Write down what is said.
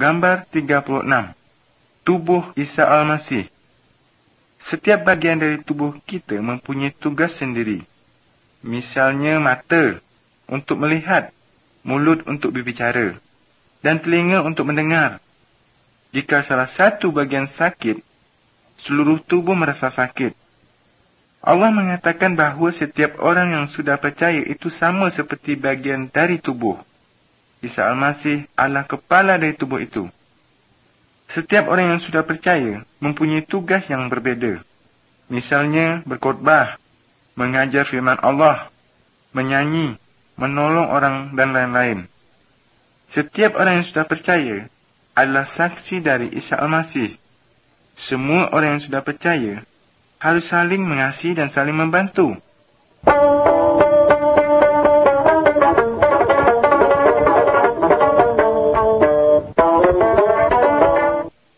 Gambar 36. Tubuh Isa Al-Masih. Setiap bagian dari tubuh kita mempunyai tugas sendiri. Misalnya mata untuk melihat, mulut untuk berbicara, dan telinga untuk mendengar. Jika salah satu bagian sakit, seluruh tubuh merasa sakit. Allah mengatakan bahawa setiap orang yang sudah percaya itu sama seperti bagian dari tubuh. Isa Al-Masih adalah kepala dari tubuh itu. Setiap orang yang sudah percaya mempunyai tugas yang berbeza. Misalnya berkhutbah, mengajar firman Allah, menyanyi, menolong orang dan lain-lain. Setiap orang yang sudah percaya adalah saksi dari Isa Al-Masih. Semua orang yang sudah percaya harus saling mengasihi dan saling membantu.